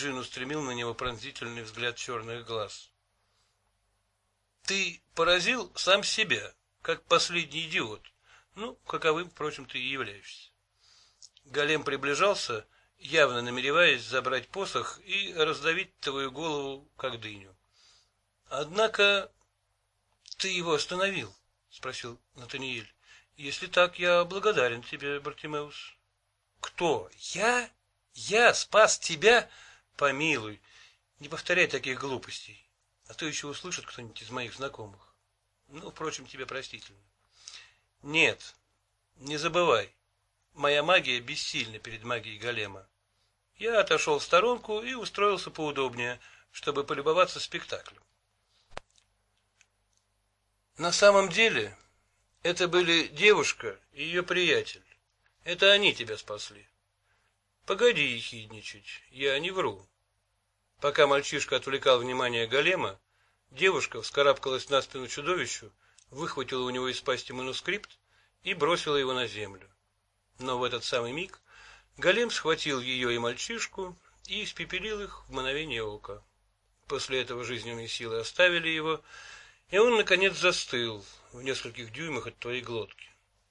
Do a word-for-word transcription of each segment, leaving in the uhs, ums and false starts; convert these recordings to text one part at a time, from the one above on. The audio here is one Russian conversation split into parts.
Джин устремил на него пронзительный взгляд черных глаз. Ты поразил сам себя, как последний идиот. Ну, каковым, впрочем, ты и являешься. Голем приближался, явно намереваясь забрать посох и раздавить твою голову, как дыню. Однако ты его остановил, спросил Натаниэль. Если так, я благодарен тебе, Бартимеус. Кто? Я? Я спас тебя? Помилуй, не повторяй таких глупостей, а то еще услышит кто-нибудь из моих знакомых. Ну, впрочем, тебе простительно. Нет, не забывай, моя магия бессильна перед магией голема. Я отошел в сторонку и устроился поудобнее, чтобы полюбоваться спектаклем. На самом деле, это были девушка и ее приятель. Это они тебя спасли. Погоди ехидничать, я не вру. Пока мальчишка отвлекал внимание голема, девушка вскарабкалась на спину чудовищу, выхватила у него из пасти манускрипт и бросила его на землю. Но в этот самый миг голем схватил ее и мальчишку и испепелил их в мгновение ока. После этого жизненные силы оставили его, и он, наконец, застыл в нескольких дюймах от твоей глотки.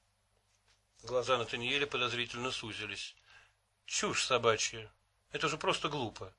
Глаза Натаниэля подозрительно сузились. Чушь собачья. Это же просто глупо.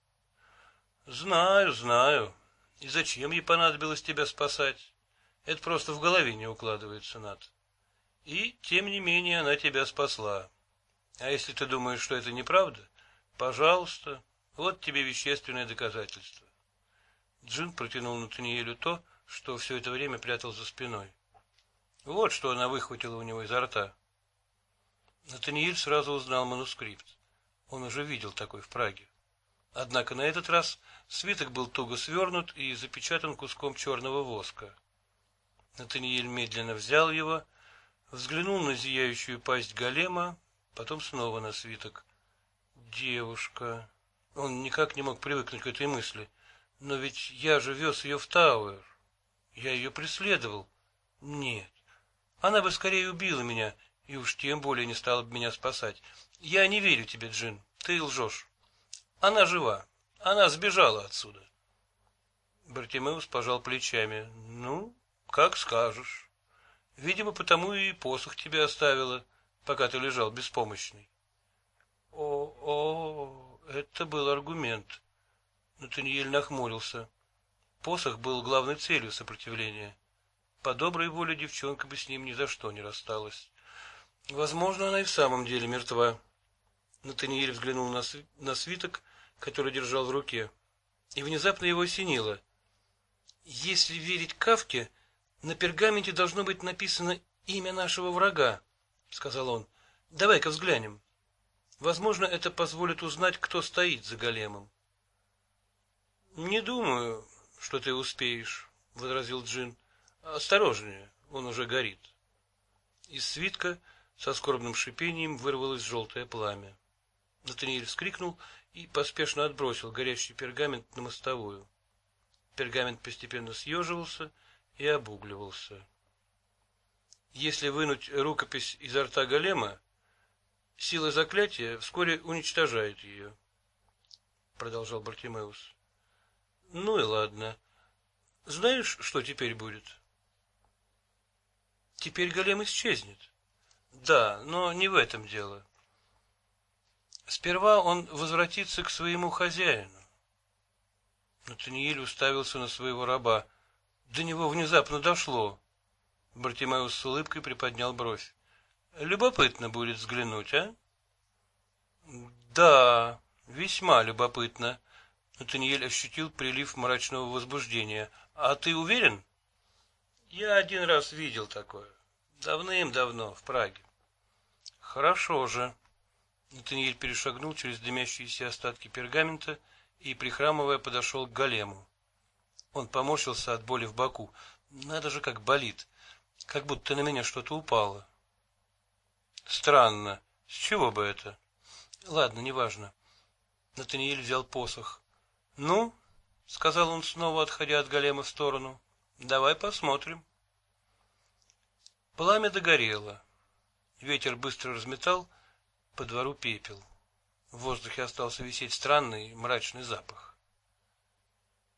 Знаю, знаю. И зачем ей понадобилось тебя спасать? Это просто в голове не укладывается, Нат. И, тем не менее, она тебя спасла. А если ты думаешь, что это неправда, пожалуйста, вот тебе вещественное доказательство. Джин протянул Натаниэлю то, что все это время прятал за спиной. Вот что она выхватила у него изо рта. Натаниэль сразу узнал манускрипт. Он уже видел такой в Праге. Однако на этот раз свиток был туго свернут и запечатан куском черного воска. Натаниэль медленно взял его, взглянул на зияющую пасть голема, потом снова на свиток. Девушка. Он никак не мог привыкнуть к этой мысли. Но ведь я же вез ее в Тауэр. Я ее преследовал. Нет. Она бы скорее убила меня, и уж тем более не стала бы меня спасать. Я не верю тебе, Джин. Ты лжешь. Она жива. Она сбежала отсюда. Бартимеус пожал плечами. Ну, как скажешь. Видимо, потому и посох тебе оставила, пока ты лежал беспомощный. О, о, это был аргумент. Натаниэль нахмурился. Посох был главной целью сопротивления. По доброй воле девчонка бы с ним ни за что не рассталась. Возможно, она и в самом деле мертва. Натаниэль взглянул на, св... на свиток, который держал в руке, и внезапно его осенило. Если верить Кафке, на пергаменте должно быть написано имя нашего врага, сказал он. Давай-ка взглянем. Возможно, это позволит узнать, кто стоит за големом. Не думаю, что ты успеешь, возразил Джин. Осторожнее, он уже горит. Из свитка со скорбным шипением вырвалось желтое пламя. Натаниэль вскрикнул и поспешно отбросил горящий пергамент на мостовую. Пергамент постепенно съеживался и обугливался. Если вынуть рукопись изо рта голема, сила заклятия вскоре уничтожает ее, продолжал Бартимеус. Ну и ладно. Знаешь, что теперь будет? Теперь голем исчезнет. Да, но не в этом дело. Сперва он возвратится к своему хозяину. Натаниэль уставился на своего раба. До него внезапно дошло. Бартимеус с улыбкой приподнял бровь. Любопытно будет взглянуть, а? Да, весьма любопытно. Натаниэль ощутил прилив мрачного возбуждения. А ты уверен? Я один раз видел такое. Давным-давно, в Праге. Хорошо же. Натаниэль перешагнул через дымящиеся остатки пергамента и, прихрамывая, подошел к голему. Он поморщился от боли в боку. Надо же, как болит. Как будто на меня что-то упало. Странно. С чего бы это? Ладно, неважно. Натаниэль взял посох. Ну, сказал он снова, отходя от голема в сторону. Давай посмотрим. Пламя догорело. Ветер быстро разметал по двору пепел. В воздухе остался висеть странный мрачный запах.